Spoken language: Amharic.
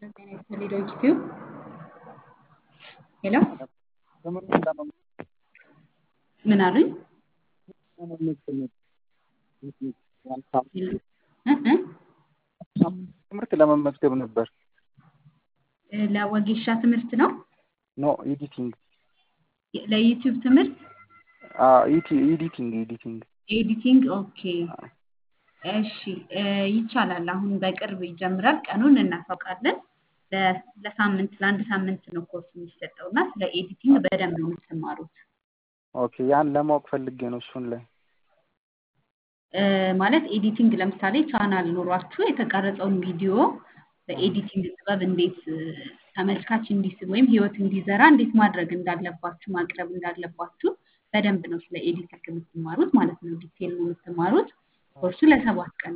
ጤና ይስጥልኝ ዩቲዩብ ሄሎ ምን አሉኝ? ትምህርት ለመመዝገብ ነበር። ለወጌሻ ትምህርት ነው? ኖ ኤዲቲንግ። ለዩቲዩብ ትምህርት? ኤዲቲንግ ኦኬ። እሺ ይቻላል። አሁን በቅርብ ይጀምራል። ቀኑን እናሳውቃለን። ለሳምንት ለአንድ ሳምንት ነው ኮርስ የሚሰጠው እና ስለ ኤዲቲንግ በደንብ ነው የምትማሩት። ኦኬ ያን ለማወቅ ፈልጌ ነው እሱን ላይ ማለት ኤዲቲንግ ለምሳሌ ቻናል ኖሯችሁ የተቀረጸውን ቪዲዮ በኤዲቲንግ ጥበብ እንዴት ተመልካች እንዲስብ ወይም ህይወት እንዲዘራ እንዴት ማድረግ እንዳለባችሁ ማቅረብ እንዳለባችሁ በደንብ ነው ስለ ኤዲቲንግ የምትማሩት ማለት ነው። ዲቴል ነው የምትማሩት። ኮርሱ ለ7 ቀን